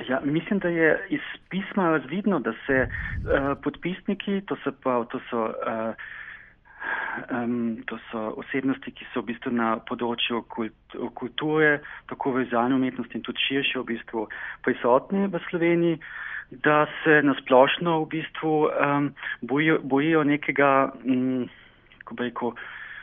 Ja, mislim, da je iz pisma razvidno, da se podpisniki, to so osebnosti, ki so v bistvu na področju kulture, tako vizualne umetnosti in tudi širše v bistvu prisotni v Sloveniji, da se nasplošno v bistvu bojijo nekega, kako bi rekel,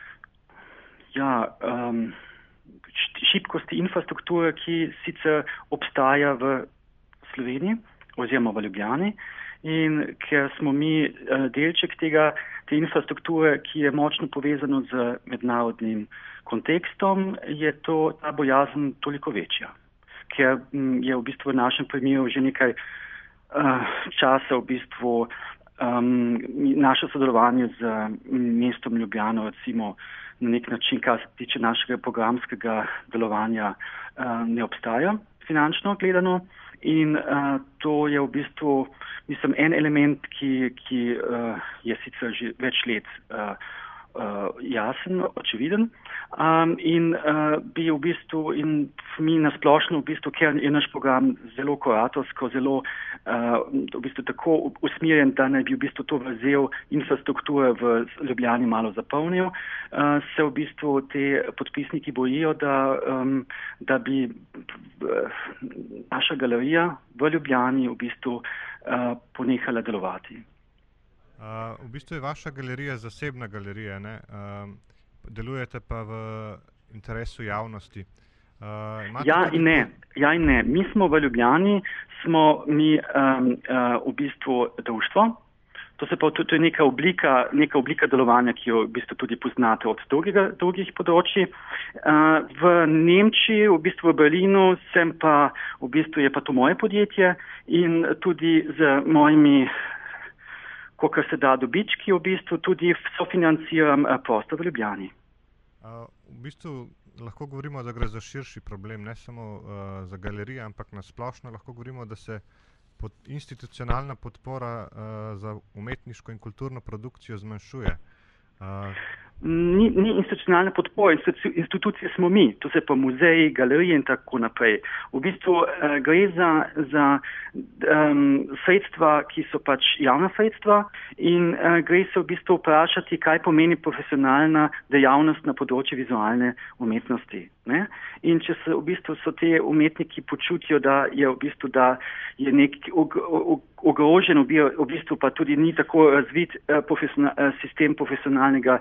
šibkosti infrastrukture, ki sicer obstaja v Sloveniji oziroma v Ljubljani, in ker smo mi delček te infrastrukture, ki je močno povezano z mednarodnim kontekstom, je ta bojazen toliko večja. Ker je v bistvu v našem primeru že nekaj časa v bistvu naše sodelovanje z mestom Ljubljano recimo na nek način, kar se tiče našega programskega delovanja, ne obstaja finančno gledano. In to je v bistvu, mislim, en element, ki je sicer že več let jasen, očeviden. In bi v bistvu, in mi nasplošno v bistvu, ker je naš program zelo kuratorsko, zelo v bistvu tako usmerjen, da naj bi v bistvu to vrzel infrastrukture v Ljubljani malo zapolnil, se v bistvu te podpisniki bojijo, da bi naša galerija v Ljubljani v bistvu ponehala delovati. V bistvu je vaša galerija zasebna galerija, ne? Delujete pa v interesu javnosti. Ja in ne. Mi smo v Ljubljani, smo mi v bistvu društvo. To je neka oblika delovanja, ki jo v bistvu tudi poznate od drugih področji. V Nemčiji, v bistvu v Berlinu, je pa to moje podjetje in tudi z mojimi, kolikor se da dobički, v bistvu tudi sofinanciram prostor v Ljubljani. V bistvu lahko govorimo, da gre za širši problem, ne samo za galerije, ampak na splošno lahko govorimo, da se institucionalna podpora za umetniško in kulturno produkcijo zmanjšuje. Ni institucionalna podpora, institucije smo mi, to se pa muzeji, galerije in tako naprej. V bistvu gre za sredstva, ki so pač javna sredstva, in gre se v bistvu vprašati, kaj pomeni profesionalna dejavnost na področju vizualne umetnosti. Ne? In če se v bistvu so te umetniki počutijo, da je v bistvu nek ogrožen, v bistvu pa tudi ni tako razvit sistem profesionalnega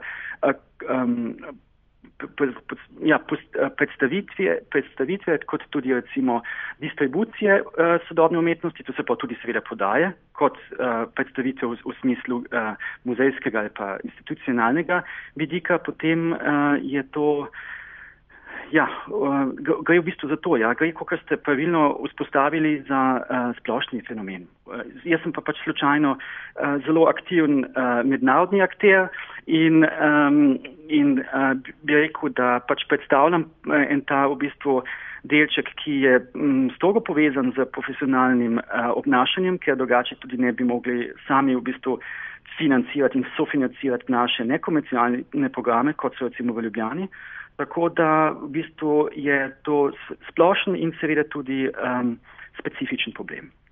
predstavitve, kot tudi recimo distribucije sodobne umetnosti, to se pa tudi seveda prodaje, kot predstavitev v smislu muzejskega ali pa institucionalnega vidika, potem je to. Ja, gre v bistvu za to, gre, kot ste pravilno vzpostavili, za splošni fenomen. Jaz sem pa pač slučajno zelo aktiven mednarodni akter in bi rekel, da pač predstavljam ta v bistvu delček, ki je strogo povezan z profesionalnim obnašanjem, ker drugače tudi ne bi mogli sami v bistvu financirati in sofinancirati naše nekomercialne programe, kot so recimo v Ljubljani. Tako da v bistvu je to splošen in seveda tudi specifičen problem.